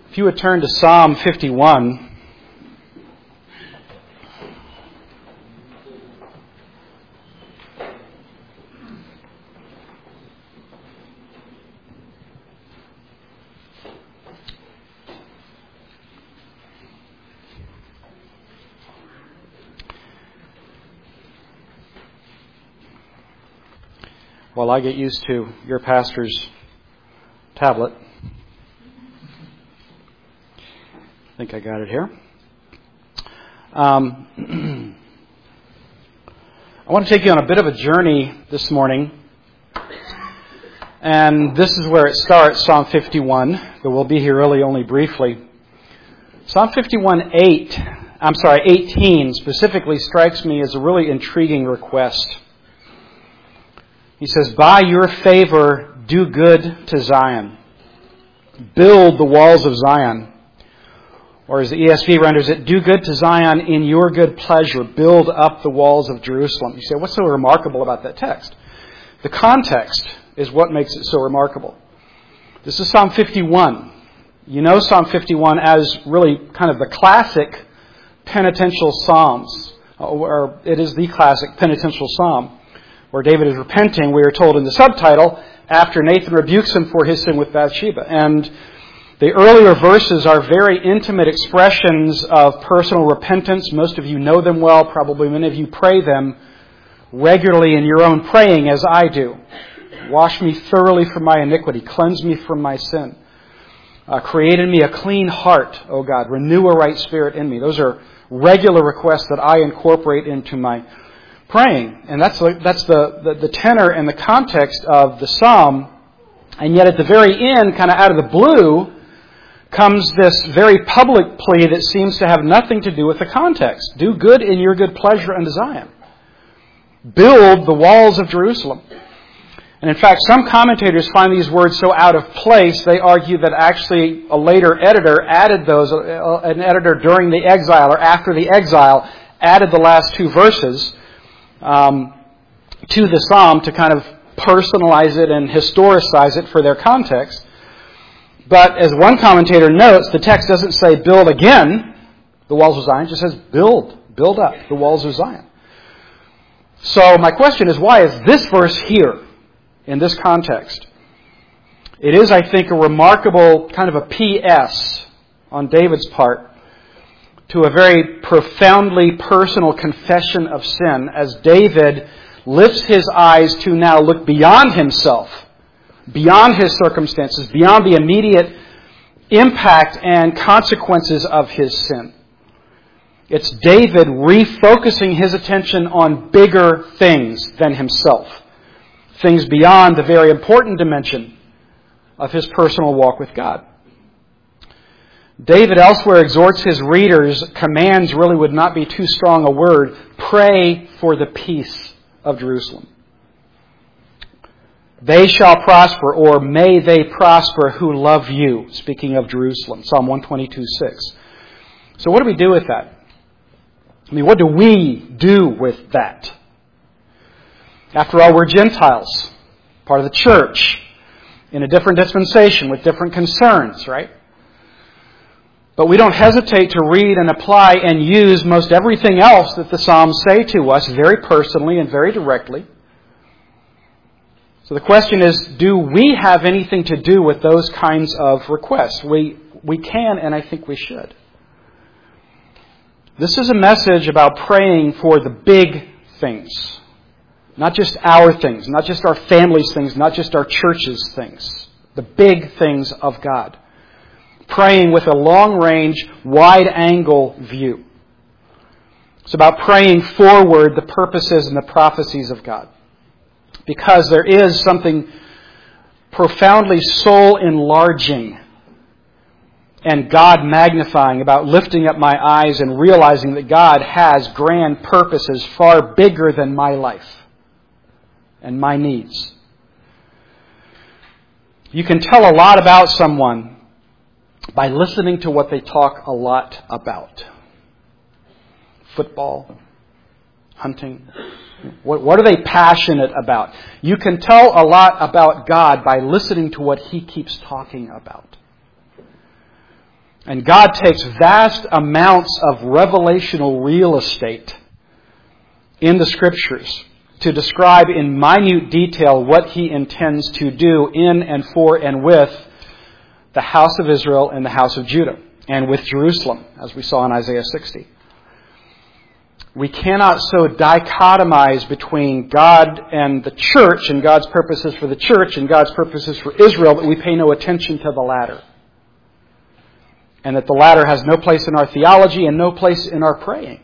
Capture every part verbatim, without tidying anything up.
If you would turn to Psalm fifty-one. While I get used to your pastor's tablet. I think I got it here. Um, I want to take you on a bit of a journey this morning. And this is where it starts, Psalm fifty-one. But we'll be here really only briefly. Psalm fifty-one eight, I'm sorry, eighteen specifically strikes me as a really intriguing request. He says, by your favor, do good to Zion. Build the walls of Zion. Or as the E S V renders it, do good to Zion in your good pleasure. Build up the walls of Jerusalem. You say, what's so remarkable about that text? The context is what makes it so remarkable. This is Psalm fifty-one. You know Psalm fifty-one as really kind of the classic penitential psalms. Or it is the classic penitential psalm. Where David is repenting, we are told in the subtitle, after Nathan rebukes him for his sin with Bathsheba. And the earlier verses are very intimate expressions of personal repentance. Most of you know them well. Probably many of you pray them regularly in your own praying, as I do. Wash me thoroughly from my iniquity. Cleanse me from my sin. Uh, create in me a clean heart, O God. Renew a right spirit in me. Those are regular requests that I incorporate into my praying. And that's the, that's the, the, the tenor and the context of the psalm. And yet at the very end, kind of out of the blue, comes this very public plea that seems to have nothing to do with the context. Do good in your good pleasure unto Zion. Build the walls of Jerusalem. And in fact, some commentators find these words so out of place, they argue that actually a later editor added those, an editor during the exile or after the exile, added the last two verses um, to the psalm to kind of personalize it and historicize it for their context. But as one commentator notes, the text doesn't say build again the walls of Zion. It just says build, build up the walls of Zion. So my question is, why is this verse here in this context? It is, I think, a remarkable kind of a P S on David's part to a very profoundly personal confession of sin as David lifts his eyes to now look beyond himself, beyond his circumstances, beyond the immediate impact and consequences of his sin. It's David refocusing his attention on bigger things than himself. Things beyond the very important dimension of his personal walk with God. David elsewhere exhorts his readers, commands really would not be too strong a word, pray for the peace of Jerusalem. They shall prosper, or may they prosper who love you. Speaking of Jerusalem, Psalm one twenty-two six. So what do we do with that? I mean, what do we do with that? After all, we're Gentiles, part of the church, in a different dispensation with different concerns, right? But we don't hesitate to read and apply and use most everything else that the Psalms say to us very personally and very directly. So the question is, do we have anything to do with those kinds of requests? We we can, and I think we should. This is a message about praying for the big things. Not just our things, not just our family's things, not just our church's things. The big things of God. Praying with a long-range, wide-angle view. It's about praying forward the purposes and the prophecies of God. Because there is something profoundly soul-enlarging and God-magnifying about lifting up my eyes and realizing that God has grand purposes far bigger than my life and my needs. You can tell a lot about someone by listening to what they talk a lot about. Football, hunting. What, what are they passionate about? You can tell a lot about God by listening to what He keeps talking about. And God takes vast amounts of revelational real estate in the Scriptures to describe in minute detail what He intends to do in and for and with the house of Israel and the house of Judah, and with Jerusalem, as we saw in Isaiah sixty. We cannot so dichotomize between God and the church and God's purposes for the church and God's purposes for Israel that we pay no attention to the latter. And that the latter has no place in our theology and no place in our praying.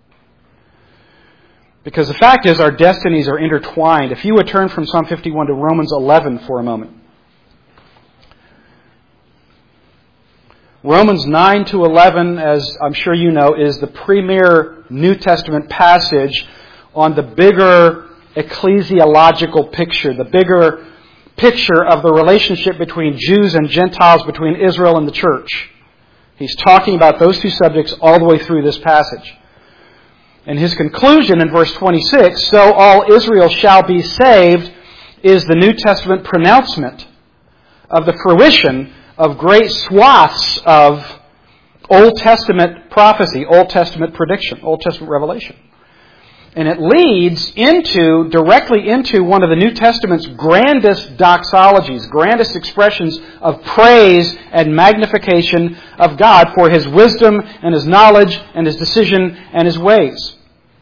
Because the fact is, our destinies are intertwined. If you would turn from Psalm fifty-one to Romans eleven for a moment. Romans nine to eleven, as I'm sure you know, is the premier New Testament passage on the bigger ecclesiological picture, the bigger picture of the relationship between Jews and Gentiles, between Israel and the church. He's talking about those two subjects all the way through this passage. And his conclusion in verse twenty-six, so all Israel shall be saved, is the New Testament pronouncement of the fruition of great swaths of Old Testament prophecy, Old Testament prediction, Old Testament revelation. And it leads into, directly into one of the New Testament's grandest doxologies, grandest expressions of praise and magnification of God for His wisdom and His knowledge and His decision and His ways.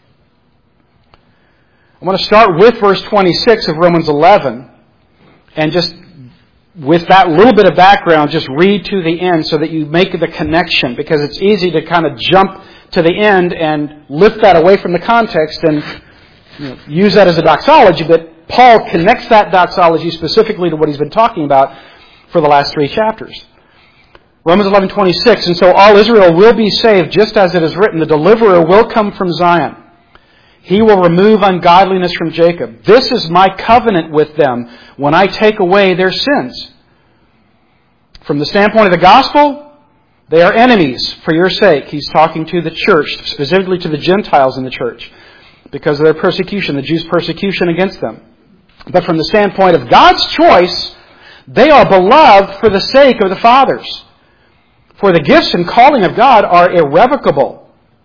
I want to start with verse twenty-six of Romans eleven, and just with that little bit of background, just read to the end so that you make the connection, because it's easy to kind of jump to the end and lift that away from the context and you know, use that as a doxology, but Paul connects that doxology specifically to what he's been talking about for the last three chapters. Romans eleven twenty-six, and so all Israel will be saved, just as it is written, the deliverer will come from Zion. He will remove ungodliness from Jacob. This is my covenant with them when I take away their sins. From the standpoint of the gospel, they are enemies for your sake. He's talking to the church, specifically to the Gentiles in the church, because of their persecution, the Jews' persecution against them. But from the standpoint of God's choice, they are beloved for the sake of the fathers. For the gifts and calling of God are irrevocable.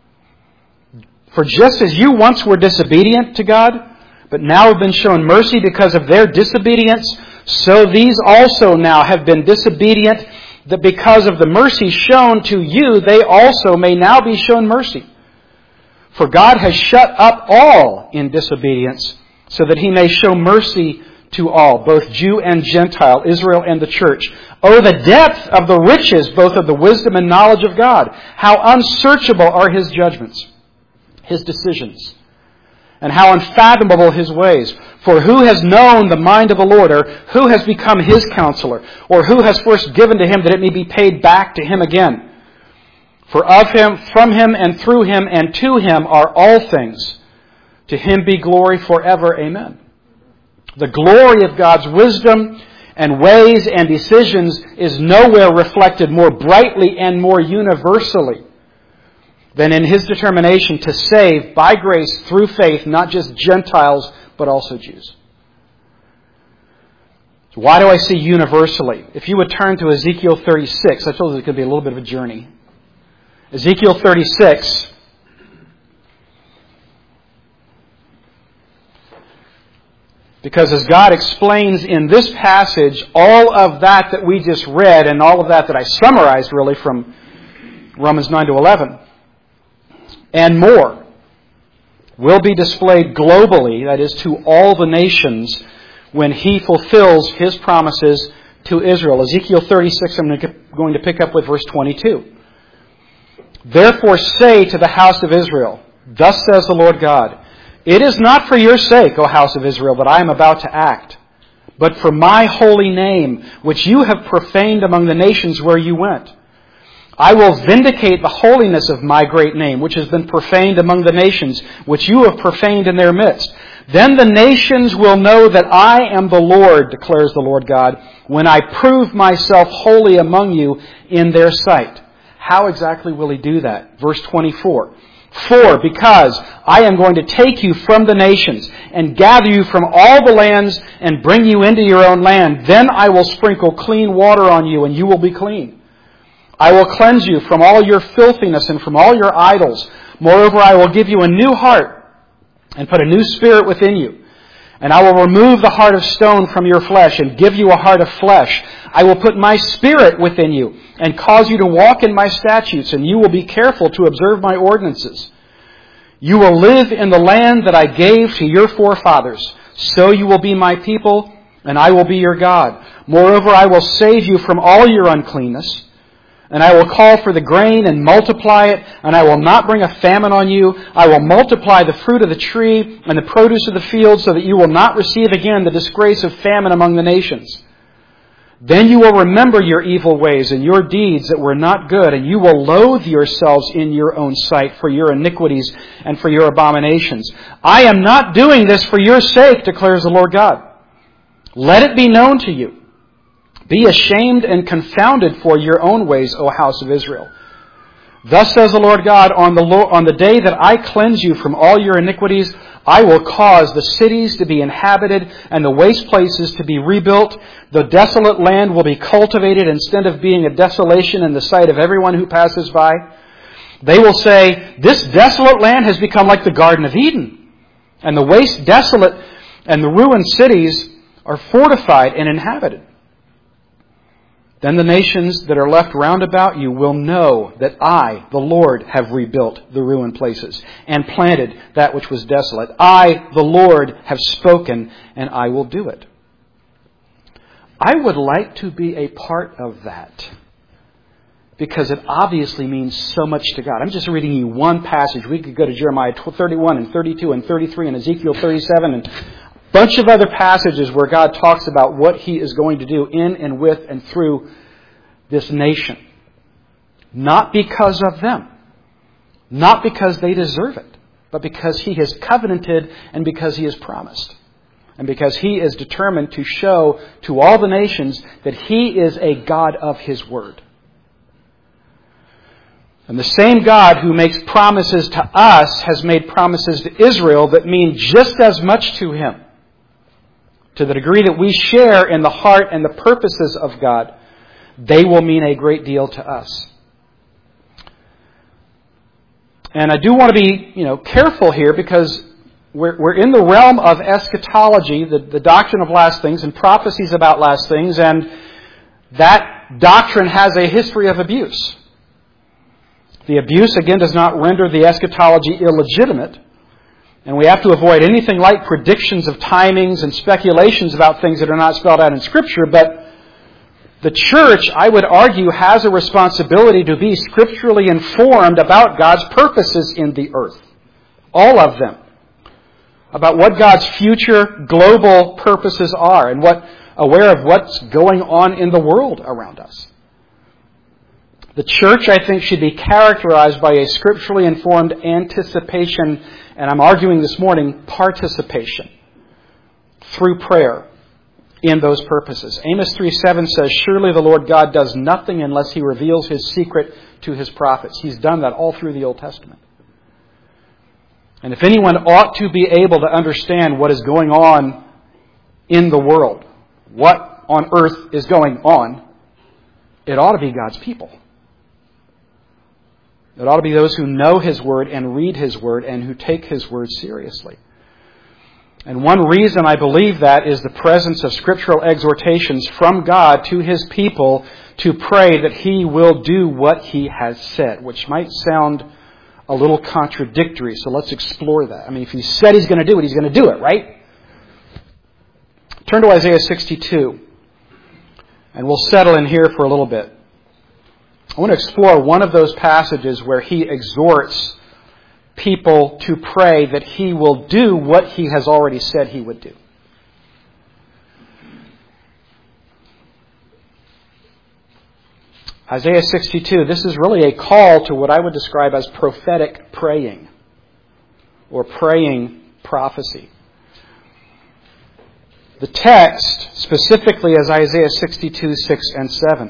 For just as you once were disobedient to God, but now have been shown mercy because of their disobedience, so these also now have been disobedient, that because of the mercy shown to you, they also may now be shown mercy. For God has shut up all in disobedience, so that He may show mercy to all, both Jew and Gentile, Israel and the church. Oh, the depth of the riches, both of the wisdom and knowledge of God! How unsearchable are His judgments, His decisions, and how unfathomable His ways. For who has known the mind of the Lord, or who has become His counselor, or who has first given to Him that it may be paid back to Him again? For of Him, from Him, and through Him, and to Him are all things. To Him be glory forever. Amen. The glory of God's wisdom and ways and decisions is nowhere reflected more brightly and more universally than in His determination to save by grace through faith, not just Gentiles, but also Jews. So why do I say universally? If you would turn to Ezekiel thirty-six, I told you it could be a little bit of a journey. Ezekiel thirty-six. Because as God explains in this passage, all of that that we just read, and all of that that I summarized really from Romans nine to eleven, and more, will be displayed globally, that is, to all the nations, when He fulfills His promises to Israel. Ezekiel thirty-six, I'm going to pick up with verse twenty-two. Therefore say to the house of Israel, thus says the Lord God, it is not for your sake, O house of Israel, that I am about to act, but for my holy name, which you have profaned among the nations where you went. I will vindicate the holiness of my great name, which has been profaned among the nations, which you have profaned in their midst. Then the nations will know that I am the Lord, declares the Lord God, when I prove myself holy among you in their sight. How exactly will He do that? Verse twenty-four. For, because I am going to take you from the nations and gather you from all the lands and bring you into your own land, then I will sprinkle clean water on you and you will be clean. I will cleanse you from all your filthiness and from all your idols. Moreover, I will give you a new heart and put a new spirit within you. And I will remove the heart of stone from your flesh and give you a heart of flesh. I will put my spirit within you and cause you to walk in my statutes, and you will be careful to observe my ordinances. You will live in the land that I gave to your forefathers. So you will be my people, and I will be your God. Moreover, I will save you from all your uncleanness. And I will call for the grain and multiply it, and I will not bring a famine on you. I will multiply the fruit of the tree and the produce of the field, so that you will not receive again the disgrace of famine among the nations. Then you will remember your evil ways and your deeds that were not good, and you will loathe yourselves in your own sight for your iniquities and for your abominations. I am not doing this for your sake, declares the Lord God. Let it be known to you. Be ashamed and confounded for your own ways, O house of Israel. Thus says the Lord God, on the, Lord, on the day that I cleanse you from all your iniquities, I will cause the cities to be inhabited and the waste places to be rebuilt. The desolate land will be cultivated instead of being a desolation in the sight of everyone who passes by. They will say, this desolate land has become like the Garden of Eden, and the waste desolate and the ruined cities are fortified and inhabited. Then the nations that are left round about you will know that I, the Lord, have rebuilt the ruined places and planted that which was desolate. I, the Lord, have spoken, and I will do it. I would like to be a part of that, because it obviously means so much to God. I'm just reading you one passage. We could go to Jeremiah thirty-one and thirty-two and thirty-three and Ezekiel thirty-seven and bunch of other passages where God talks about what He is going to do in and with and through this nation. Not because of them. Not because they deserve it. But because He has covenanted and because He has promised. And because He is determined to show to all the nations that He is a God of His Word. And the same God who makes promises to us has made promises to Israel that mean just as much to Him. To the degree that we share in the heart and the purposes of God, they will mean a great deal to us. And I do want to be, you know, careful here, because we're, we're in the realm of eschatology, the, the doctrine of last things, and prophecies about last things, and that doctrine has a history of abuse. The abuse, again, does not render the eschatology illegitimate. And we have to avoid anything like predictions of timings and speculations about things that are not spelled out in Scripture. But the church, I would argue, has a responsibility to be scripturally informed about God's purposes in the earth. All of them. About what God's future global purposes are, and what aware of what's going on in the world around us. The church, I think, should be characterized by a scripturally informed anticipation, and I'm arguing this morning, participation through prayer in those purposes. Amos three seven says, surely the Lord God does nothing unless He reveals His secret to His prophets. He's done that all through the Old Testament. And if anyone ought to be able to understand what is going on in the world, what on earth is going on, it ought to be God's people. It ought to be those who know His Word and read His Word and who take His Word seriously. And one reason I believe that is the presence of scriptural exhortations from God to His people to pray that He will do what He has said, which might sound a little contradictory, so let's explore that. I mean, if He said He's going to do it, He's going to do it, right? Turn to Isaiah sixty-two, and we'll settle in here for a little bit. I want to explore one of those passages where He exhorts people to pray that He will do what He has already said He would do. Isaiah sixty-two, this is really a call to what I would describe as prophetic praying, or praying prophecy. The text specifically is Isaiah sixty-two, six and seven.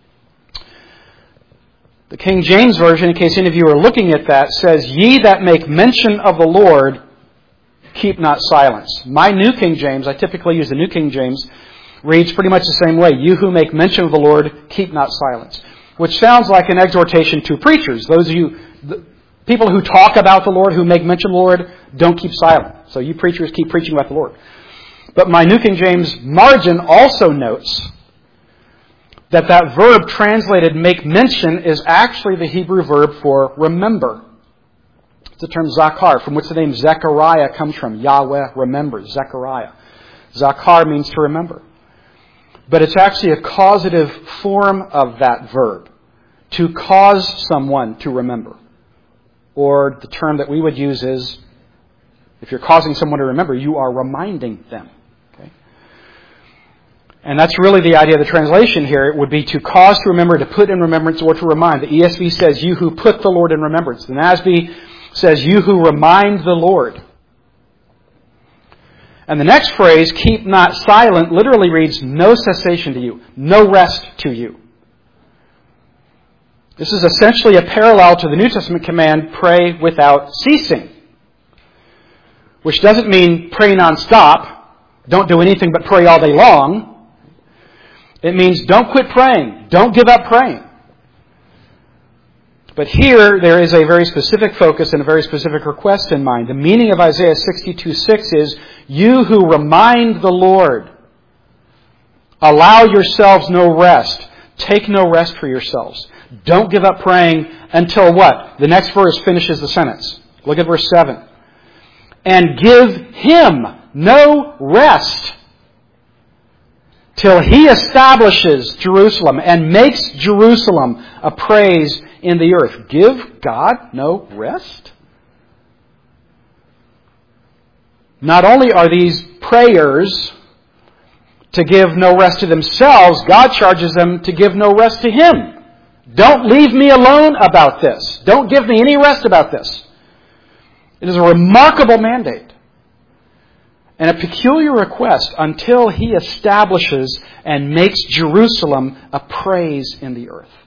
The King James Version, in case any of you are looking at that, says, ye that make mention of the Lord, keep not silence. My New King James, I typically use the New King James, reads pretty much the same way. You who make mention of the Lord, keep not silence. which sounds like an exhortation to preachers. Those of you, the people who talk about the Lord, who make mention of the Lord, don't keep silent. So you preachers keep preaching about the Lord. But my New King James margin also notes that that verb translated make mention is actually the Hebrew verb for remember. It's the term zakar, from which the name Zechariah comes from. Yahweh remembers, Zechariah. Zakar means to remember. But it's actually a causative form of that verb, to cause someone to remember. Or the term that we would use is, if you're causing someone to remember, you are reminding them. Okay? And that's really the idea of the translation here. It would be to cause to remember, to put in remembrance, or to remind. The E S V says, you who put the Lord in remembrance. The N A S B says, you who remind the Lord. And the next phrase, keep not silent, literally reads, no cessation to you, no rest to you. This is essentially a parallel to the New Testament command, pray without ceasing. Which doesn't mean pray nonstop, don't do anything but pray all day long. It means don't quit praying, don't give up praying. But here, there is a very specific focus and a very specific request in mind. The meaning of Isaiah sixty-two six is, you who remind the Lord, allow yourselves no rest. Take no rest for yourselves. Don't give up praying until what? The next verse finishes the sentence. Look at verse seven. And give Him no rest till He establishes Jerusalem and makes Jerusalem a praise in the earth. Give God no rest? Not only are these prayers to give no rest to themselves, God charges them to give no rest to Him. Don't leave me alone about this. Don't give me any rest about this. It is a remarkable mandate and a peculiar request until He establishes and makes Jerusalem a praise in the earth.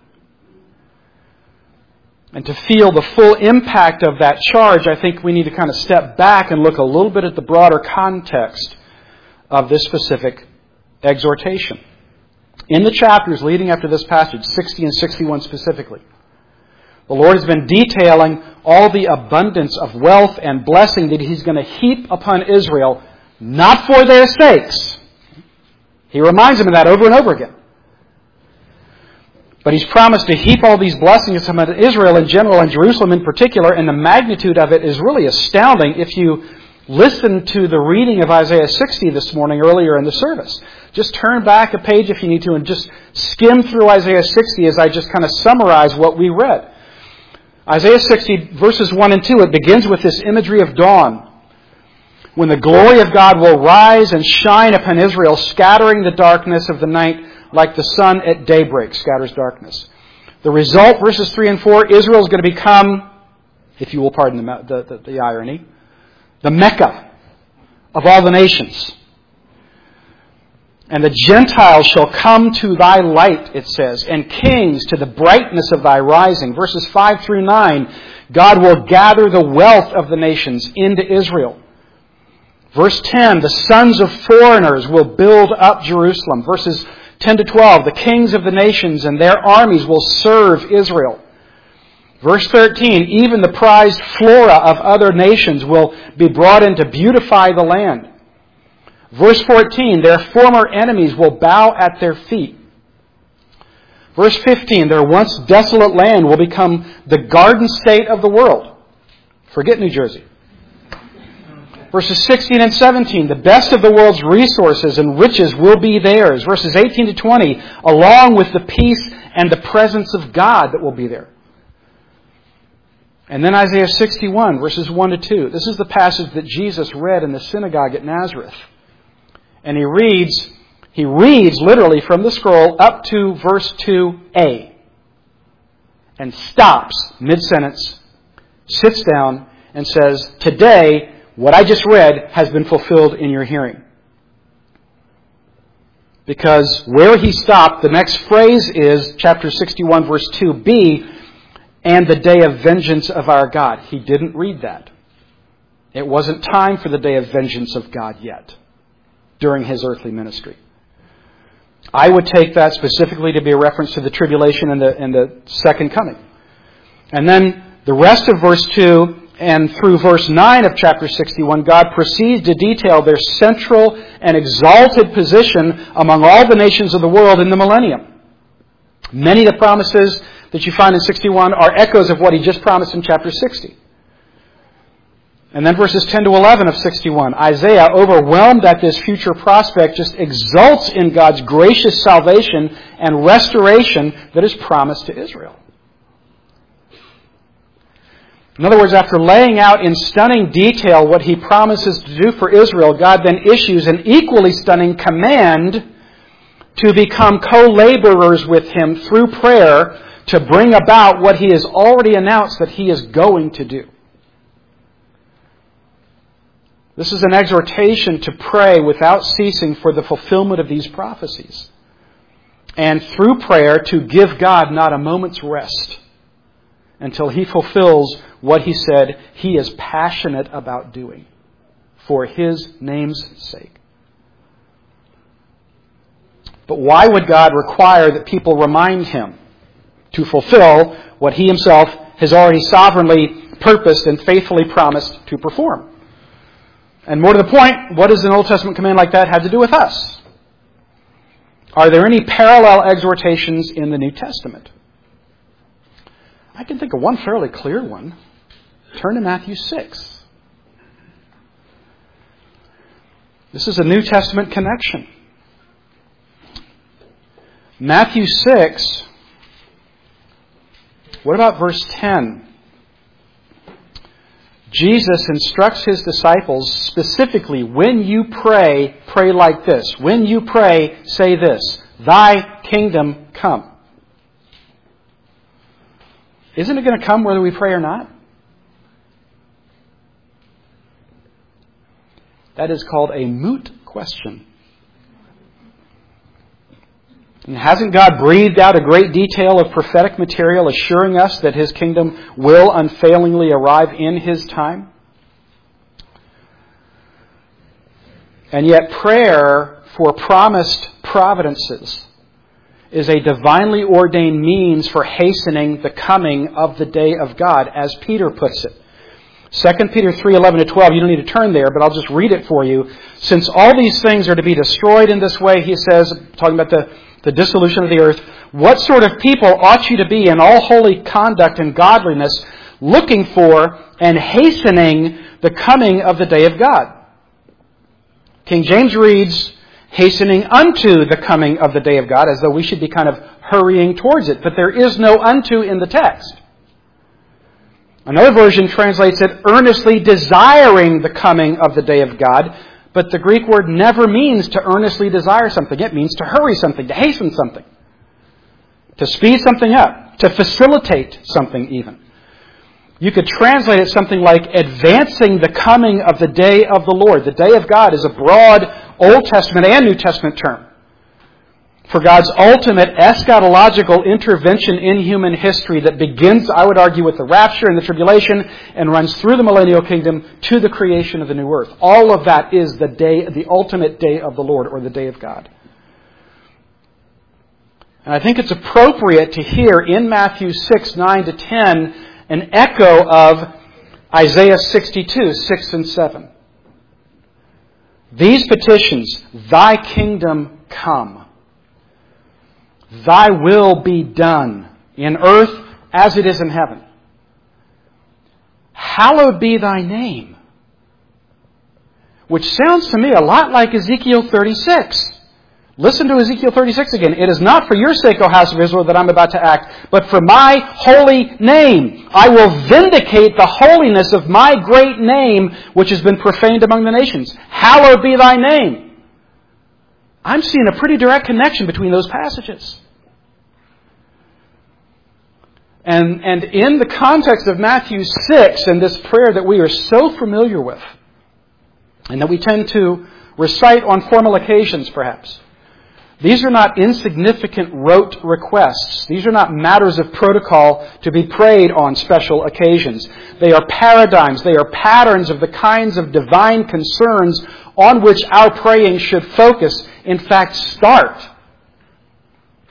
And to feel the full impact of that charge, I think we need to kind of step back and look a little bit at the broader context of this specific exhortation. In the chapters leading up to this passage, sixty and sixty-one specifically, the Lord has been detailing all the abundance of wealth and blessing that He's going to heap upon Israel, not for their sakes. He reminds them of that over and over again. But He's promised to heap all these blessings upon Israel in general and Jerusalem in particular, and the magnitude of it is really astounding if you listen to the reading of Isaiah sixty this morning earlier in the service. Just turn back a page if you need to and just skim through Isaiah sixty as I just kind of summarize what we read. Isaiah sixty, verses one and two, it begins with this imagery of dawn, when the glory of God will rise and shine upon Israel, scattering the darkness of the night like the sun at daybreak scatters darkness. The result, verses three and four, Israel is going to become, if you will pardon the, the, the, the irony, the Mecca of all the nations. And the Gentiles shall come to thy light, it says, and kings to the brightness of thy rising. Verses five through nine, God will gather the wealth of the nations into Israel. Verse ten, the sons of foreigners will build up Jerusalem. Verses ten to twelve, the kings of the nations and their armies will serve Israel. Verse thirteen, even the prized flora of other nations will be brought in to beautify the land. Verse fourteen, their former enemies will bow at their feet. Verse fifteen, their once desolate land will become the garden state of the world. Forget New Jersey. Verses sixteen and seventeen, the best of the world's resources and riches will be theirs. Verses eighteen to twenty, along with the peace and the presence of God that will be there. And then Isaiah sixty-one, verses one to two. This is the passage that Jesus read in the synagogue at Nazareth. And he reads, he reads literally from the scroll up to verse two a. And stops mid-sentence, sits down, and says, today, what I just read has been fulfilled in your hearing. Because where he stopped, the next phrase is chapter sixty-one, verse two b, and the day of vengeance of our God. He didn't read that. It wasn't time for the day of vengeance of God yet during His earthly ministry. I would take that specifically to be a reference to the tribulation and the, and the second coming. And then the rest of verse two and through verse nine of chapter sixty-one, God proceeds to detail their central and exalted position among all the nations of the world in the millennium. Many of the promises that you find in sixty-one are echoes of what he just promised in chapter sixty. And then verses ten to eleven of sixty-one, Isaiah, overwhelmed at this future prospect, just exults in God's gracious salvation and restoration that is promised to Israel. In other words, after laying out in stunning detail what he promises to do for Israel, God then issues an equally stunning command to become co-laborers with him through prayer to bring about what he has already announced that he is going to do. This is an exhortation to pray without ceasing for the fulfillment of these prophecies. And through prayer to give God not a moment's rest until he fulfills what he said he is passionate about doing for his name's sake. But why would God require that people remind him to fulfill what he himself has already sovereignly purposed and faithfully promised to perform? And more to the point, what does an Old Testament command like that have to do with us? Are there any parallel exhortations in the New Testament? I can think of one fairly clear one. Turn to Matthew six. This is a New Testament connection. Matthew six, what about verse ten? Jesus instructs his disciples specifically, when you pray, pray like this. When you pray, say this, thy kingdom come. Isn't it going to come whether we pray or not? That is called a moot question. And hasn't God breathed out a great detail of prophetic material assuring us that his kingdom will unfailingly arrive in his time? And yet prayer for promised providences is a divinely ordained means for hastening the coming of the day of God, as Peter puts it. Second Peter three, eleven to twelve, you don't need to turn there, but I'll just read it for you. Since all these things are to be destroyed in this way, he says, talking about the, the dissolution of the earth, what sort of people ought you to be in all holy conduct and godliness, looking for and hastening the coming of the day of God? King James reads, hastening unto the coming of the day of God, as though we should be kind of hurrying towards it. But there is no unto in the text. Another version translates it, earnestly desiring the coming of the day of God. But the Greek word never means to earnestly desire something. It means to hurry something, to hasten something, to speed something up, to facilitate something even. You could translate it something like advancing the coming of the day of the Lord. The day of God is a broad Old Testament and New Testament term for God's ultimate eschatological intervention in human history that begins, I would argue, with the rapture and the tribulation and runs through the millennial kingdom to the creation of the new earth. All of that is the day, the ultimate day of the Lord, or the day of God. And I think it's appropriate to hear in Matthew six, nine to ten an echo of Isaiah sixty-two, six and seven. These petitions, thy kingdom come. Thy will be done in earth as it is in heaven. Hallowed be thy name. Which sounds to me a lot like Ezekiel thirty-six. Listen to Ezekiel thirty-six again. It is not for your sake, O house of Israel, that I'm about to act, but for my holy name. I will vindicate the holiness of my great name, which has been profaned among the nations. Hallowed be thy name. I'm seeing a pretty direct connection between those passages. And, and in the context of Matthew six and this prayer that we are so familiar with, and that we tend to recite on formal occasions perhaps, these are not insignificant rote requests. These are not matters of protocol to be prayed on special occasions. They are paradigms. They are patterns of the kinds of divine concerns on which our praying should focus, in fact, start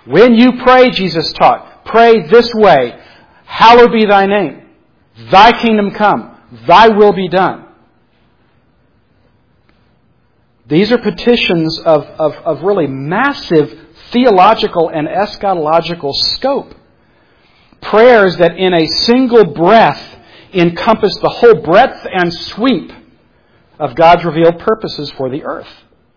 When you pray, Jesus taught, pray this way. Hallowed be thy name. Thy kingdom come. Thy will be done. These are petitions of, of, of really massive theological and eschatological scope. Prayers that in a single breath encompass the whole breadth and sweep of God's revealed purposes for the earth.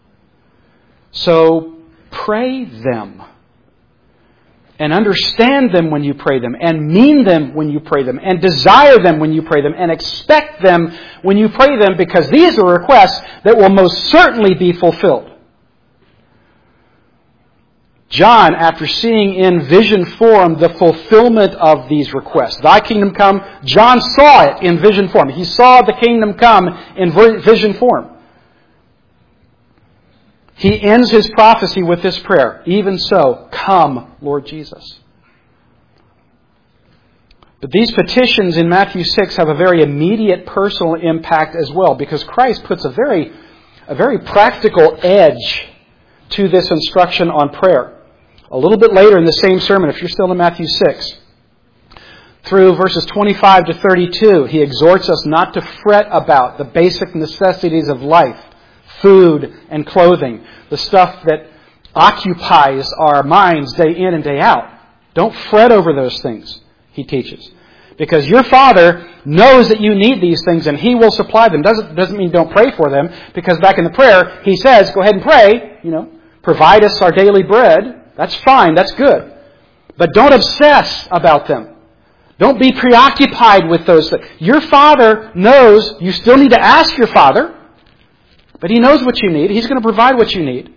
So pray them. And understand them when you pray them. And mean them when you pray them. And desire them when you pray them. And expect them when you pray them, because these are requests that will most certainly be fulfilled. John, after seeing in vision form the fulfillment of these requests, thy kingdom come, John saw it in vision form. He saw the kingdom come in vision form. He ends his prophecy with this prayer, even so, come, Lord Jesus. But these petitions in Matthew six have a very immediate personal impact as well, because Christ puts a very, a very practical edge to this instruction on prayer. A little bit later in the same sermon, if you're still in Matthew six, through verses twenty-five to thirty-two, he exhorts us not to fret about the basic necessities of life, food and clothing, the stuff that occupies our minds day in and day out. Don't fret over those things, he teaches. Because your Father knows that you need these things and He will supply them. Doesn't, doesn't mean don't pray for them, because back in the prayer, He says, go ahead and pray, you know, provide us our daily bread. That's fine, that's good. But don't obsess about them. Don't be preoccupied with those things. Your Father knows you still need to ask your Father, but He knows what you need. He's going to provide what you need.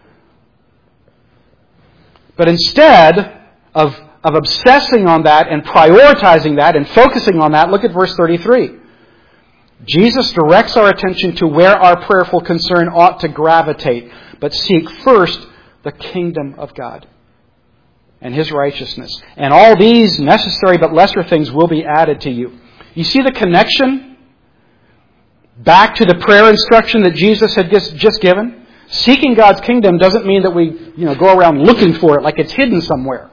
But instead of, of obsessing on that and prioritizing that and focusing on that, look at verse thirty-three. Jesus directs our attention to where our prayerful concern ought to gravitate. But seek first the kingdom of God and His righteousness. And all these necessary but lesser things will be added to you. You see the connection back to the prayer instruction that Jesus had just, just given? Seeking God's kingdom doesn't mean that we, you know, go around looking for it like it's hidden somewhere.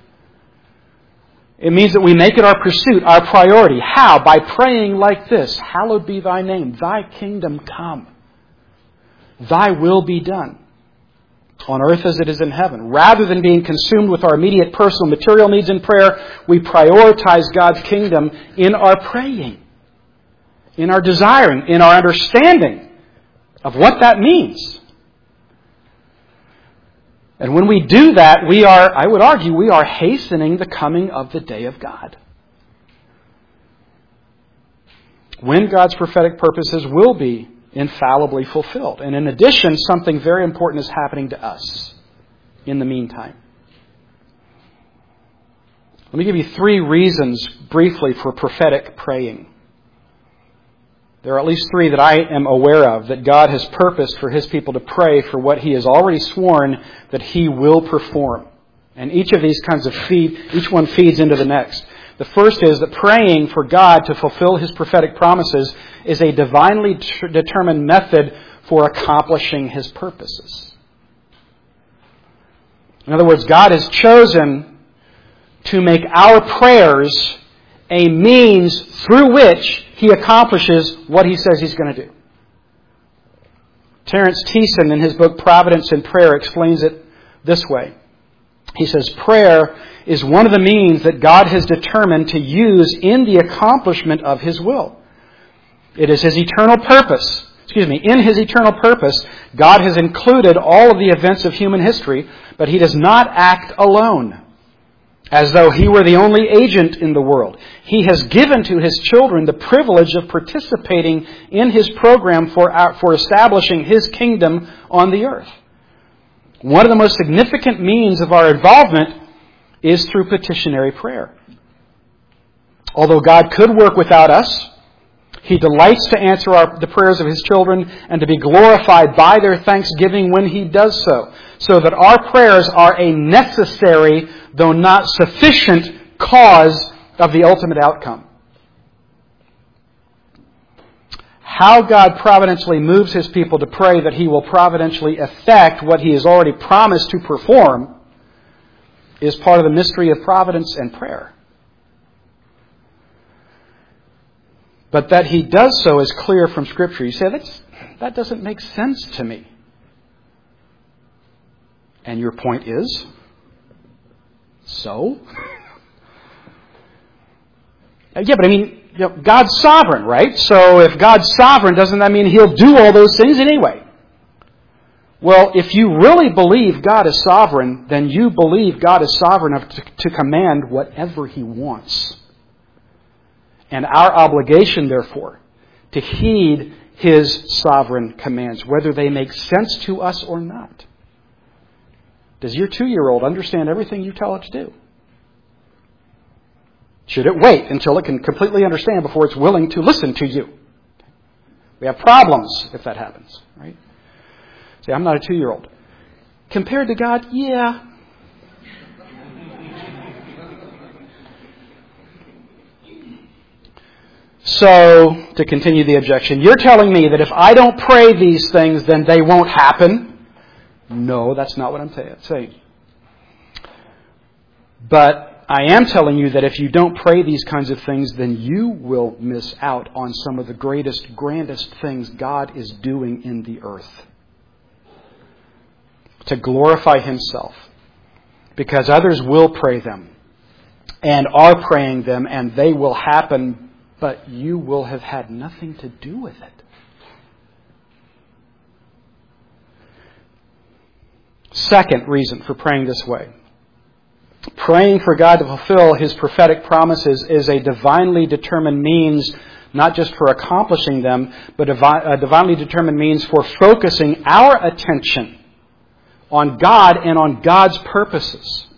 It means that we make it our pursuit, our priority. How? By praying like this. Hallowed be thy name. Thy kingdom come. Thy will be done on earth as it is in heaven. Rather than being consumed with our immediate personal material needs in prayer, we prioritize God's kingdom in our praying, in our desiring, in our understanding of what that means. And when we do that, we are, I would argue, we are hastening the coming of the day of God. When God's prophetic purposes will be infallibly fulfilled. And in addition, something very important is happening to us in the meantime. Let me give you three reasons briefly for prophetic praying. There are at least three that I am aware of that God has purposed for His people to pray for what He has already sworn that He will perform. And each of these kinds of feed, each one feeds into the next. The first is that praying for God to fulfill His prophetic promises is a divinely tr- determined method for accomplishing His purposes. In other words, God has chosen to make our prayers a means through which He accomplishes what He says He's going to do. Terence Thiessen, in his book Providence in Prayer, explains it this way. He says, prayer is one of the means that God has determined to use in the accomplishment of His will. It is His eternal purpose. Excuse me, in His eternal purpose, God has included all of the events of human history, but He does not act alone, as though He were the only agent in the world. He has given to His children the privilege of participating in His program for, our, for establishing His kingdom on the earth. One of the most significant means of our involvement is through petitionary prayer. Although God could work without us, He delights to answer our, the prayers of His children and to be glorified by their thanksgiving when He does so, so that our prayers are a necessary, though not sufficient, cause of the ultimate outcome. How God providentially moves His people to pray that He will providentially effect what He has already promised to perform is part of the mystery of providence and prayer. But that He does so is clear from Scripture. You say, That's, that doesn't make sense to me. And your point is? So? Yeah, but I mean, you know, God's sovereign, right? So if God's sovereign, doesn't that mean He'll do all those things anyway? Well, if you really believe God is sovereign, then you believe God is sovereign enough to, to command whatever He wants. And our obligation, therefore, to heed His sovereign commands, whether they make sense to us or not. Does your two-year-old understand everything you tell it to do? Should it wait until it can completely understand before it's willing to listen to you? We have problems if that happens, right? See, I'm not a two-year-old. Compared to God, yeah. So, to continue the objection, you're telling me that if I don't pray these things, then they won't happen? No, that's not what I'm saying. But I am telling you that if you don't pray these kinds of things, then you will miss out on some of the greatest, grandest things God is doing in the earth. To glorify Himself. Because others will pray them. And are praying them. And they will happen. But you will have had nothing to do with it. Second reason for praying this way. Praying for God to fulfill His prophetic promises is a divinely determined means, not just for accomplishing them, but a divinely determined means for focusing our attention on God and on God's purposes.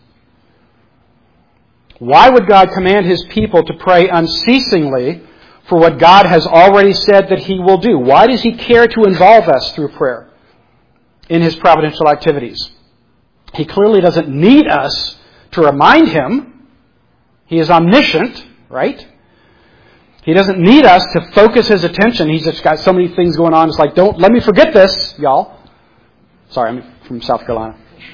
Why would God command His people to pray unceasingly for what God has already said that He will do? Why does He care to involve us through prayer in His providential activities? He clearly doesn't need us to remind Him. He is omniscient, right? He doesn't need us to focus His attention. He's just got so many things going on. It's like, don't let me forget this, y'all. Sorry, I'm from South Carolina.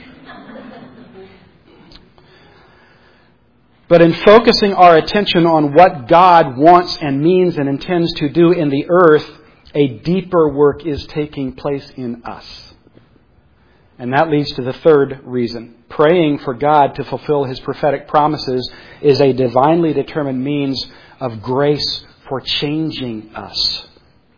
But in focusing our attention on what God wants and means and intends to do in the earth, a deeper work is taking place in us. And that leads to the third reason. Praying for God to fulfill His prophetic promises is a divinely determined means of grace for changing us.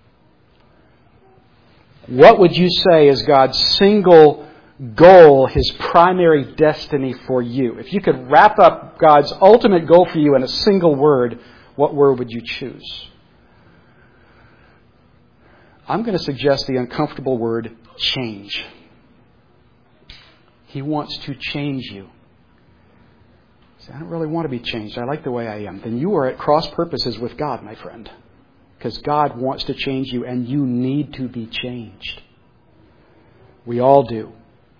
What would you say is God's single goal, His primary destiny for you? If you could wrap up God's ultimate goal for you in a single word, what word would you choose? I'm going to suggest the uncomfortable word, change. He wants to change you. See, I don't really want to be changed. I like the way I am. Then you are at cross purposes with God, my friend. Because God wants to change you and you need to be changed. We all do.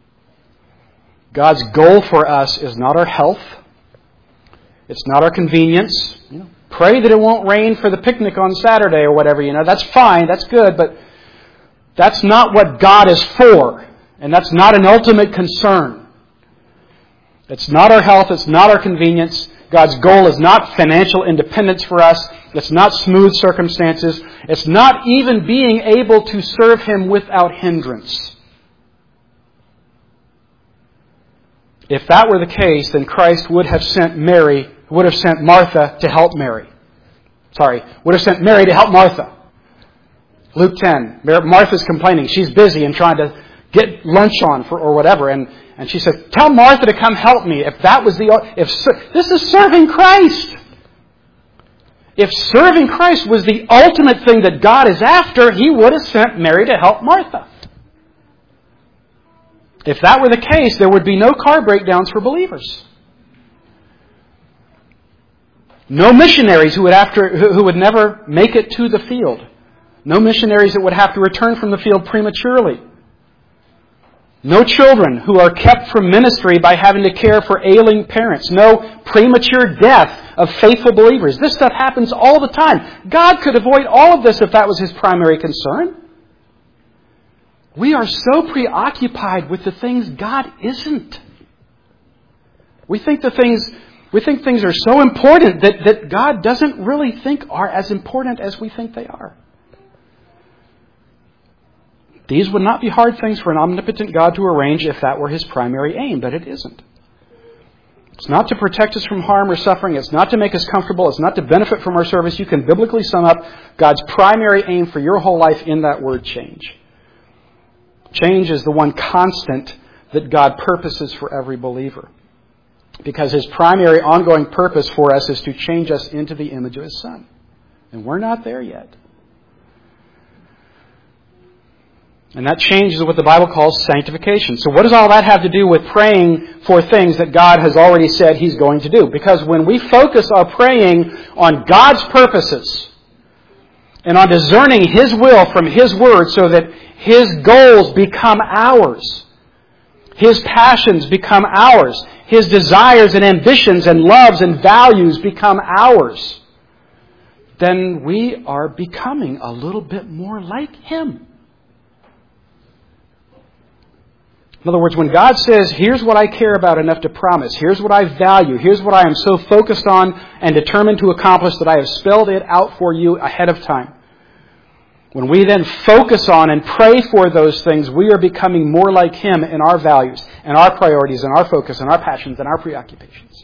God's goal for us is not our health. It's not our convenience. You know, pray that it won't rain for the picnic on Saturday or whatever. You know, that's fine. That's good. But that's not what God is for. And that's not an ultimate concern. It's not our health. It's not our convenience. God's goal is not financial independence for us. It's not smooth circumstances. It's not even being able to serve Him without hindrance. If that were the case, then Christ would have sent Mary, would have sent Martha to help Mary. Sorry, would have sent Mary to help Martha. Luke ten. Martha's complaining. She's busy and trying to get lunch on for or whatever, and and she said, "Tell Martha to come help me." If that was the if this is serving Christ. If serving Christ was the ultimate thing that God is after, He would have sent Mary to help Martha. If that were the case, there would be no car breakdowns for believers. No missionaries who would after who would never make it to the field. No missionaries that would have to return from the field prematurely. No children who are kept from ministry by having to care for ailing parents. No premature death of faithful believers. This stuff happens all the time. God could avoid all of this if that was His primary concern. We are so preoccupied with the things God isn't. We think the things we think things are so important that, that God doesn't really think are as important as we think they are. These would not be hard things for an omnipotent God to arrange if that were His primary aim, but it isn't. It's not to protect us from harm or suffering. It's not to make us comfortable. It's not to benefit from our service. You can biblically sum up God's primary aim for your whole life in that word change. Change is the one constant that God purposes for every believer. Because His primary ongoing purpose for us is to change us into the image of His Son. And we're not there yet. And that change is what the Bible calls sanctification. So what does all that have to do with praying for things that God has already said He's going to do? Because when we focus our praying on God's purposes and on discerning His will from His Word so that His goals become ours, His passions become ours, His desires and ambitions and loves and values become ours, then we are becoming a little bit more like Him. In other words, when God says, here's what I care about enough to promise, here's what I value, here's what I am so focused on and determined to accomplish that I have spelled it out for you ahead of time. When we then focus on and pray for those things, we are becoming more like Him in our values and our priorities and our focus and our passions and our preoccupations.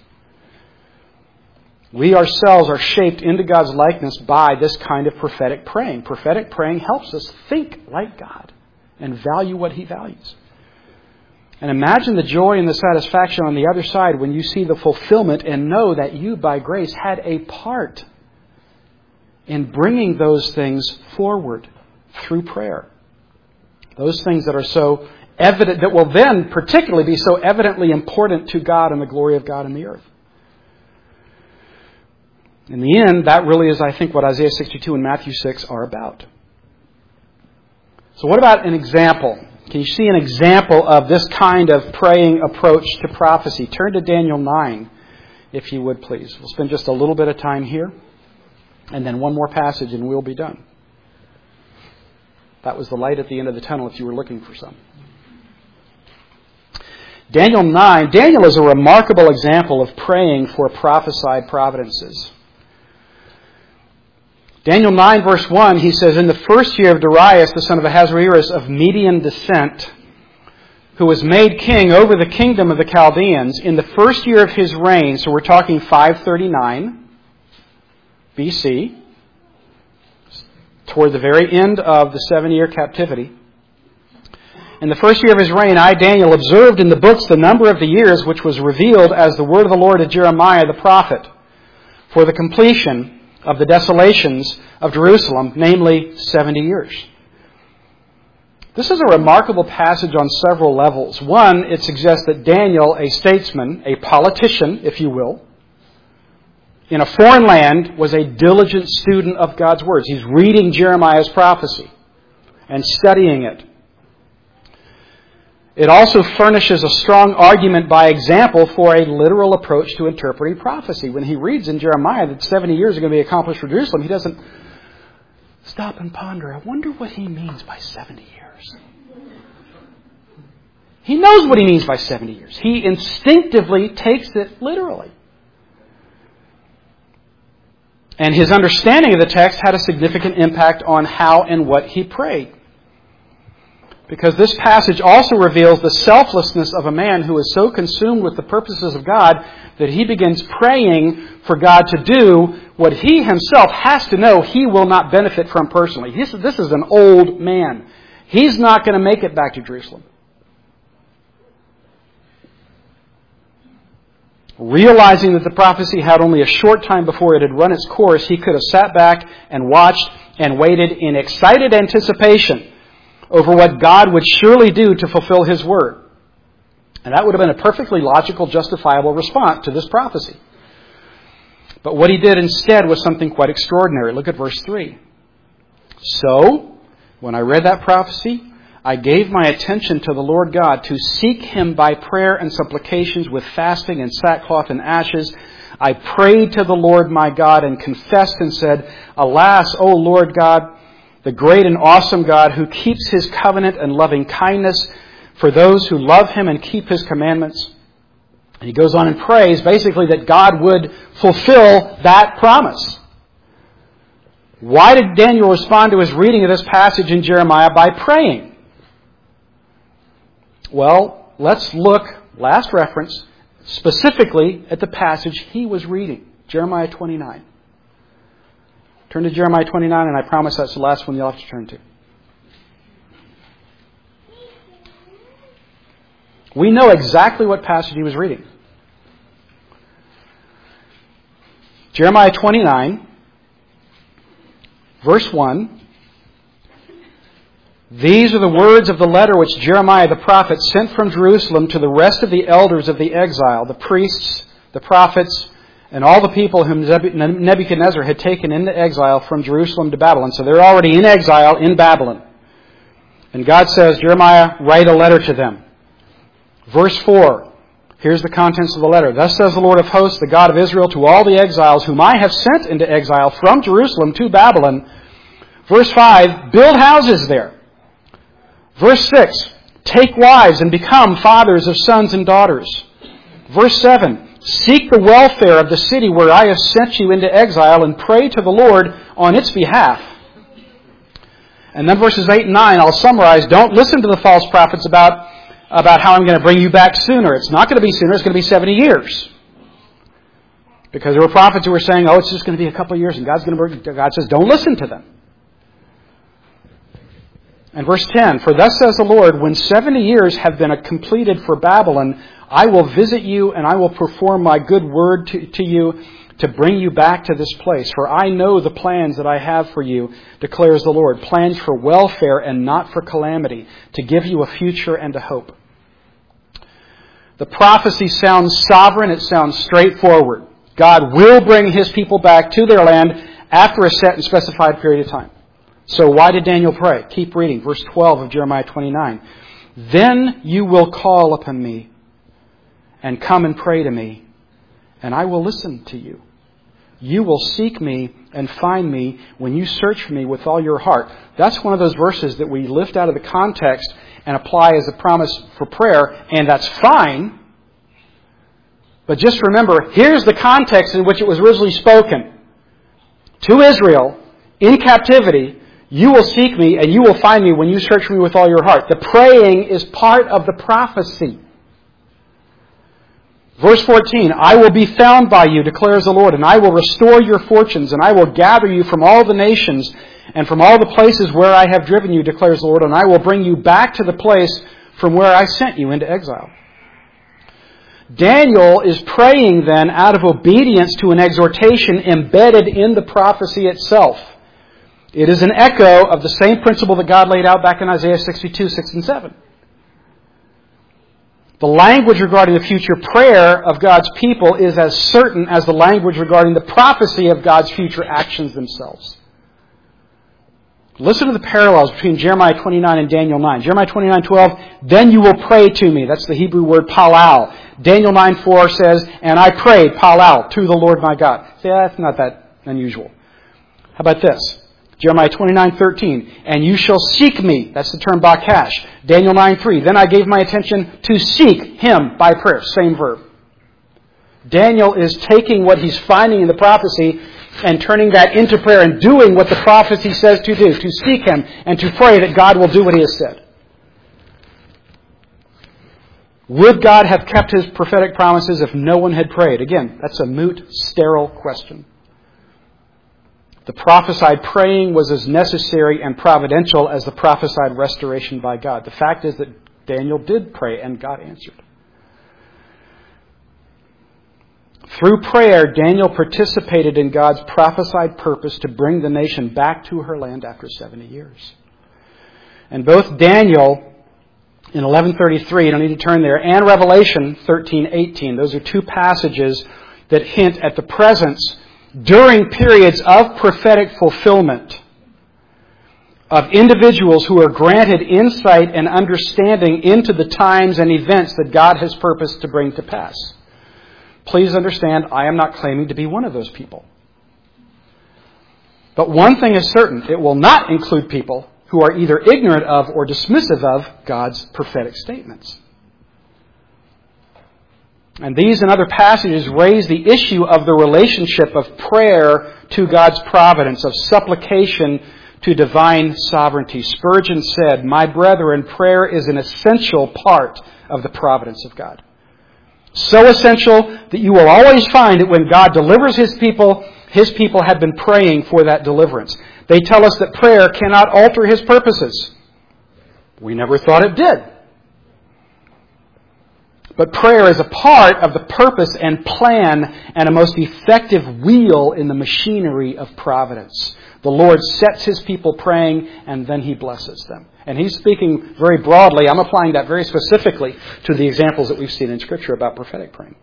We ourselves are shaped into God's likeness by this kind of prophetic praying. Prophetic praying helps us think like God and value what He values. And imagine the joy and the satisfaction on the other side when you see the fulfillment and know that you, by grace, had a part in bringing those things forward through prayer. Those things that are so evident, that will then particularly be so evidently important to God and the glory of God in the earth. In the end, that really is, I think, what Isaiah sixty-two and Matthew six are about. So what about an example? Can you see an example of this kind of praying approach to prophecy? Turn to Daniel nine, if you would, please. We'll spend just a little bit of time here, and then one more passage, and we'll be done. That was the light at the end of the tunnel if you were looking for some. Daniel nine. Daniel is a remarkable example of praying for prophesied providences. Daniel nine verse one, he says, in the first year of Darius, the son of Ahasuerus of Median descent, who was made king over the kingdom of the Chaldeans, in the first year of his reign, so we're talking five thirty-nine B C, toward the very end of the seven-year captivity. In the first year of his reign, I, Daniel, observed in the books the number of the years which was revealed as the word of the Lord to Jeremiah the prophet, for the completion of the desolations of Jerusalem, namely seventy years. This is a remarkable passage on several levels. One, it suggests that Daniel, a statesman, a politician, if you will, in a foreign land, was a diligent student of God's words. He's reading Jeremiah's prophecy and studying it. It also furnishes a strong argument by example for a literal approach to interpreting prophecy. When he reads in Jeremiah that seventy years are going to be accomplished for Jerusalem, he doesn't stop and ponder, I wonder what he means by seventy years. He knows what he means by seventy years. He instinctively takes it literally. And his understanding of the text had a significant impact on how and what he prayed. Because this passage also reveals the selflessness of a man who is so consumed with the purposes of God that he begins praying for God to do what he himself has to know he will not benefit from personally. This, this is an old man. He's not going to make it back to Jerusalem. Realizing that the prophecy had only a short time before it had run its course, he could have sat back and watched and waited in excited anticipation over what God would surely do to fulfill His word. And that would have been a perfectly logical, justifiable response to this prophecy. But what he did instead was something quite extraordinary. Look at verse three. So, when I read that prophecy, I gave my attention to the Lord God to seek Him by prayer and supplications with fasting and sackcloth and ashes. I prayed to the Lord my God and confessed and said, Alas, O Lord God, the great and awesome God who keeps His covenant and loving kindness for those who love Him and keep His commandments. And he goes on and prays basically that God would fulfill that promise. Why did Daniel respond to his reading of this passage in Jeremiah by praying? Well, let's look, last reference, specifically at the passage he was reading, Jeremiah twenty-nine. Turn to Jeremiah twenty-nine, and I promise that's the last one you'll have to turn to. We know exactly what passage he was reading. Jeremiah twenty-nine, verse one. These are the words of the letter which Jeremiah the prophet sent from Jerusalem to the rest of the elders of the exile, the priests, the prophets, and all the people whom Nebuchadnezzar had taken into exile from Jerusalem to Babylon. So they're already in exile in Babylon. And God says, Jeremiah, write a letter to them. Verse four. Here's the contents of the letter. Thus says the Lord of hosts, the God of Israel, to all the exiles whom I have sent into exile from Jerusalem to Babylon. Verse five, build houses there. Verse six, take wives and become fathers of sons and daughters. Verse seven, seek the welfare of the city where I have sent you into exile and pray to the Lord on its behalf. And then verses eight and nine, I'll summarize. Don't listen to the false prophets about, about how I'm going to bring you back sooner. It's not going to be sooner. It's going to be seventy years. Because there were prophets who were saying, oh, it's just going to be a couple of years and God's going to bring, God says, don't listen to them. And verse ten, for thus says the Lord, when seventy years have been completed for Babylon, I will visit you and I will perform my good word to, to you to bring you back to this place. For I know the plans that I have for you, declares the Lord, plans for welfare and not for calamity, to give you a future and a hope. The prophecy sounds sovereign. It sounds straightforward. God will bring His people back to their land after a set and specified period of time. So why did Daniel pray? Keep reading. Verse twelve of Jeremiah twenty-nine. Then you will call upon me and come and pray to me, and I will listen to you. You will seek me and find me when you search for me with all your heart. That's one of those verses that we lift out of the context and apply as a promise for prayer, and that's fine. But just remember, here's the context in which it was originally spoken. To Israel, in captivity, you will seek me and you will find me when you search for me with all your heart. The praying is part of the prophecy. Verse fourteen, I will be found by you, declares the Lord, and I will restore your fortunes, and I will gather you from all the nations and from all the places where I have driven you, declares the Lord, and I will bring you back to the place from where I sent you into exile. Daniel is praying then out of obedience to an exhortation embedded in the prophecy itself. It is an echo of the same principle that God laid out back in Isaiah sixty-two, six and seven. The language regarding the future prayer of God's people is as certain as the language regarding the prophecy of God's future actions themselves. Listen to the parallels between Jeremiah twenty-nine and Daniel nine. Jeremiah twenty-nine, twelve, then you will pray to me. That's the Hebrew word palal. Daniel nine, four says, and I prayed, palal, to the Lord my God. See, that's not that unusual. How about this? Jeremiah twenty-nine, thirteen, and you shall seek me. That's the term bakash. Daniel nine, three, then I gave my attention to seek him by prayer. Same verb. Daniel is taking what he's finding in the prophecy and turning that into prayer and doing what the prophecy says to do, to seek him and to pray that God will do what he has said. Would God have kept his prophetic promises if no one had prayed? Again, that's a moot, sterile question. The prophesied praying was as necessary and providential as the prophesied restoration by God. The fact is that Daniel did pray and God answered. Through prayer, Daniel participated in God's prophesied purpose to bring the nation back to her land after seventy years. And both Daniel in eleven thirty-three, you don't need to turn there, and Revelation thirteen eighteen, those are two passages that hint at the presence during periods of prophetic fulfillment of individuals who are granted insight and understanding into the times and events that God has purposed to bring to pass. Please understand, I am not claiming to be one of those people. But one thing is certain, it will not include people who are either ignorant of or dismissive of God's prophetic statements. And these and other passages raise the issue of the relationship of prayer to God's providence, of supplication to divine sovereignty. Spurgeon said, "My brethren, prayer is an essential part of the providence of God." So essential that you will always find that when God delivers His people, His people have been praying for that deliverance. They tell us that prayer cannot alter His purposes. We never thought it did. But prayer is a part of the purpose and plan and a most effective wheel in the machinery of providence. The Lord sets His people praying and then He blesses them. And He's speaking very broadly. I'm applying that very specifically to the examples that we've seen in Scripture about prophetic praying.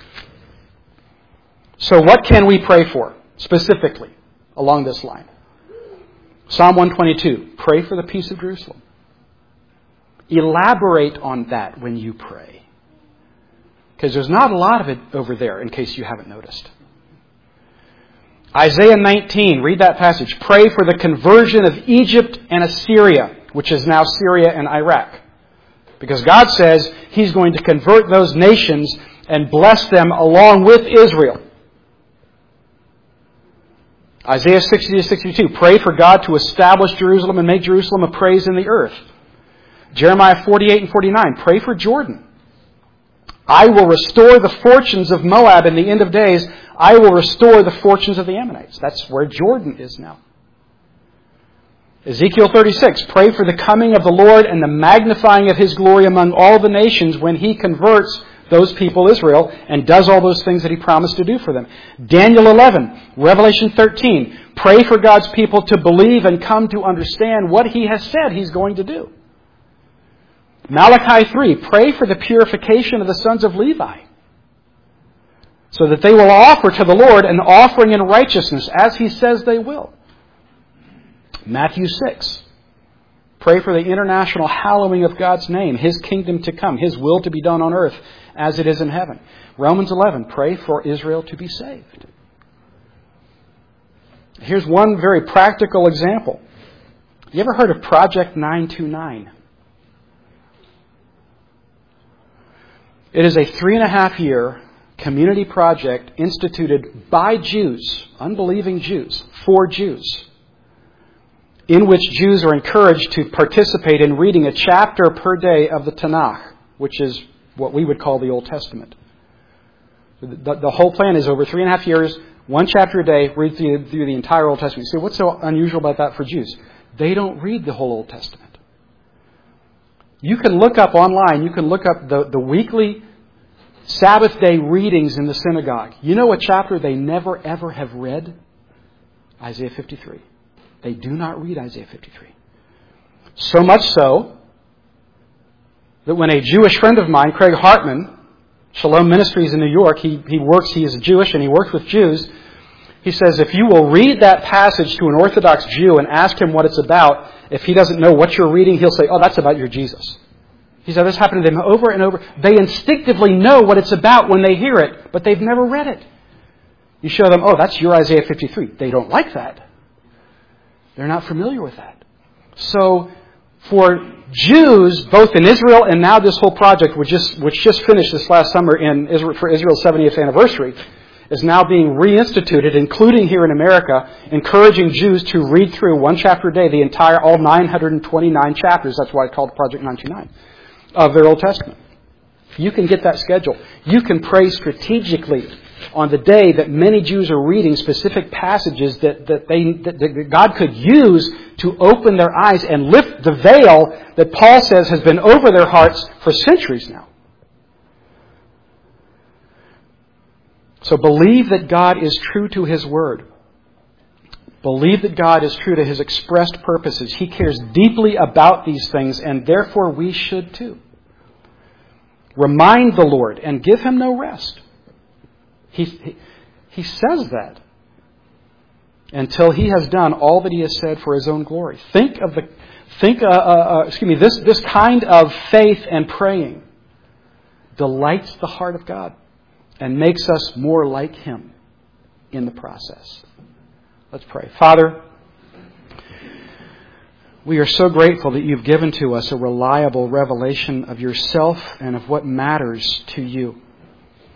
So what can we pray for specifically along this line? Psalm one twenty-two, pray for the peace of Jerusalem. Elaborate on that when you pray. Because there's not a lot of it over there, in case you haven't noticed. Isaiah nineteen, read that passage. Pray for the conversion of Egypt and Assyria, which is now Syria and Iraq. Because God says He's going to convert those nations and bless them along with Israel. Isaiah sixty to sixty-two, pray for God to establish Jerusalem and make Jerusalem a praise in the earth. Jeremiah forty-eight and forty-nine, pray for Jordan. I will restore the fortunes of Moab in the end of days. I will restore the fortunes of the Ammonites. That's where Jordan is now. Ezekiel thirty-six, pray for the coming of the Lord and the magnifying of His glory among all the nations when He converts those people, Israel, and does all those things that He promised to do for them. Daniel eleven, Revelation thirteen, pray for God's people to believe and come to understand what He has said He's going to do. Malachi three, pray for the purification of the sons of Levi, so that they will offer to the Lord an offering in righteousness, as He says they will. Matthew six, pray for the international hallowing of God's name, His kingdom to come, His will to be done on earth as it is in heaven. Romans eleven, pray for Israel to be saved. Here's one very practical example. You ever heard of Project nine two nine? It is a three and a half year community project instituted by Jews, unbelieving Jews, for Jews, in which Jews are encouraged to participate in reading a chapter per day of the Tanakh, which is what we would call the Old Testament. The, the whole plan is over three and a half years, one chapter a day, read through, through the entire Old Testament. You say, what's so unusual about that for Jews? They don't read the whole Old Testament. You can look up online, you can look up the, the weekly Sabbath day readings in the synagogue. You know a chapter they never ever have read? Isaiah fifty-three. They do not read Isaiah fifty-three. So much so that when a Jewish friend of mine, Craig Hartman, Shalom Ministries in New York, he, he works, he is Jewish and he works with Jews. He says, if you will read that passage to an Orthodox Jew and ask him what it's about, if he doesn't know what you're reading, he'll say, oh, that's about your Jesus. He said, this happened to them over and over. They instinctively know what it's about when they hear it, but they've never read it. You show them, oh, that's your Isaiah fifty-three. They don't like that. They're not familiar with that. So, for Jews, both in Israel and now this whole project, which just, which just finished this last summer in Israel, for Israel's seventieth anniversary, is now being reinstituted, including here in America, encouraging Jews to read through one chapter a day, the entire, all nine hundred twenty-nine chapters, that's why it's called Project nine two nine, of their Old Testament. You can get that schedule. You can pray strategically on the day that many Jews are reading specific passages that, that, they, that, that God could use to open their eyes and lift the veil that Paul says has been over their hearts for centuries now. So believe that God is true to His Word. Believe that God is true to His expressed purposes. He cares deeply about these things, and therefore we should too. Remind the Lord and give Him no rest. He, he, he says that until He has done all that He has said for His own glory. Think of the, think, uh, uh, uh, excuse me, this, this kind of faith and praying delights the heart of God and makes us more like Him in the process. Let's pray. Father, we are so grateful that You've given to us a reliable revelation of Yourself and of what matters to You.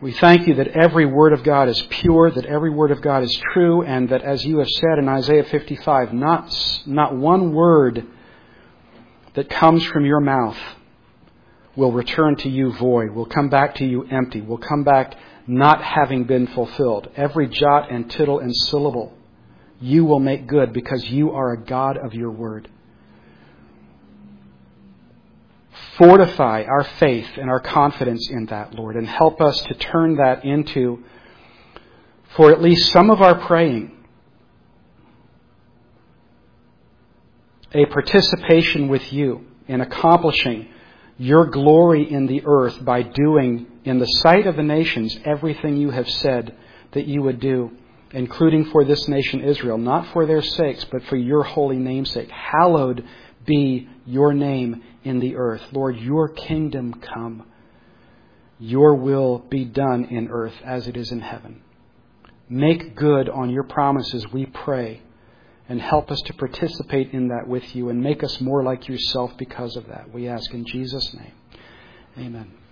We thank you that every word of God is pure, that every word of God is true, and that, as you have said in Isaiah fifty-five, not, not one word that comes from your mouth will return to you void, will come back to you empty, will come back not having been fulfilled. Every jot and tittle and syllable you will make good, because you are a God of your word. Fortify our faith and our confidence in that, Lord, and help us to turn that into, for at least some of our praying, a participation with you in accomplishing your glory in the earth by doing, in the sight of the nations, everything you have said that you would do, including for this nation Israel, not for their sakes, but for your holy name's sake. Hallowed be your name in the earth. Lord, your kingdom come. Your will be done in earth as it is in heaven. Make good on your promises, we pray, and help us to participate in that with you, and make us more like yourself because of that. We ask in Jesus' name. Amen.